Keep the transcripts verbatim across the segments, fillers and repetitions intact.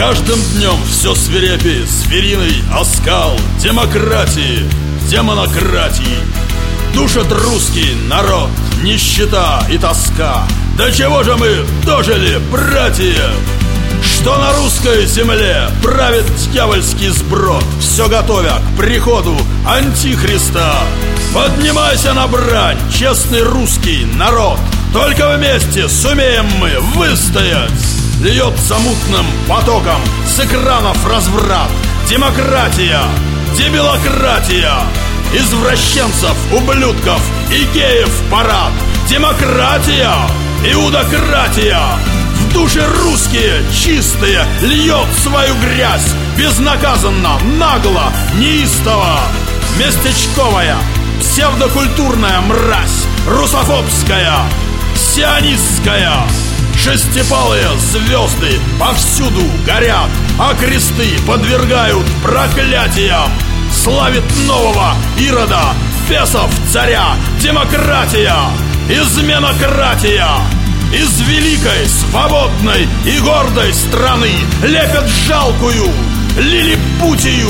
каждым днем все свирепее звериный оскал демократии, демонократии. Душит русский народ нищета и тоска. До чего же мы дожили, братья? Что на русской земле правит дьявольский сброд, все готовя к приходу Антихриста. Поднимайся на брань, честный русский народ, только вместе сумеем мы выстоять. Льется мутным потоком с экранов разврат, демократия, дебилократия, извращенцев, ублюдков и геев парад. Демократия, иудократия. В душе русские чистые льет свою грязь, безнаказанно, нагло, неистово. Местечковая, псевдокультурная мразь, русофобская, сионистская. Шестипалые звезды повсюду горят, а кресты подвергают проклятиям. Славит нового Ирода, бесов царя, демократия, изменократия. Из великой, свободной и гордой страны лепят жалкую лилипутию.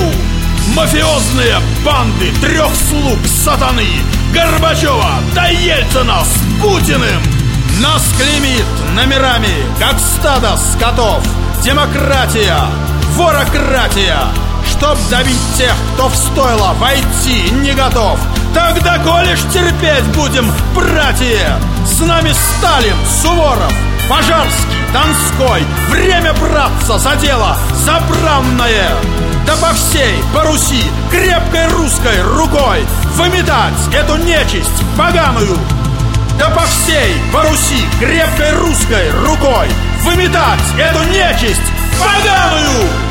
Мафиозные банды трех слуг сатаны, Горбачева да Ельцина с Путиным. Нас клеймит номерами, как стадо скотов, демократия, ворократия. Чтоб добить тех, кто в стойло войти не готов. Тогда колешь терпеть будем, братья. С нами Сталин, Суворов, Пожарский, Донской. Время браться за дело забранное. Да по всей, по Руси, крепкой русской рукой выметать эту нечисть поганую. Да по всей, по Руси, крепкой русской рукой выметать эту нечисть поганую.